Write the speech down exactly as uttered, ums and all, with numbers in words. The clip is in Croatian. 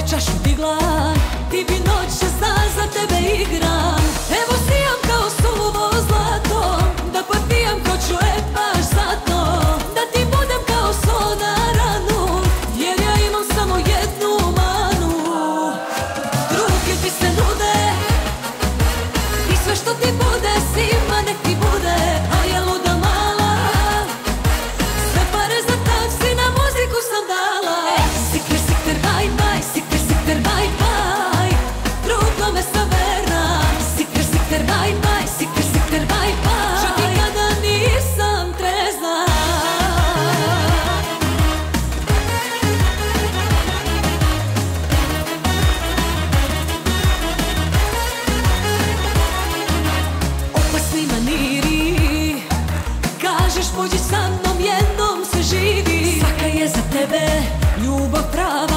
čašu digla, ti bi noćas dan za tebe igram. Evo sijam kao suvo zlato, da popijam ko čovjek baš zato, da ti budem kao sol na ranu, jer ja imam samo jednu manu. Drugi ti se nude i sve što ti bude svima nek ti bude, a ja luda mala, sve pare za taksi na muziku sam dala. Sikter, sikter, baj, baj, sikter, sikter, baj, baj, drugo me sam verna. Sikter, sikter, baj, baj, sikter, sikter, baj, baj, čak i kada nisam trezna. Opasni maniri, kažeš pođi sa mnom, jednom se živi. Svaka je za tebe ljubav prava.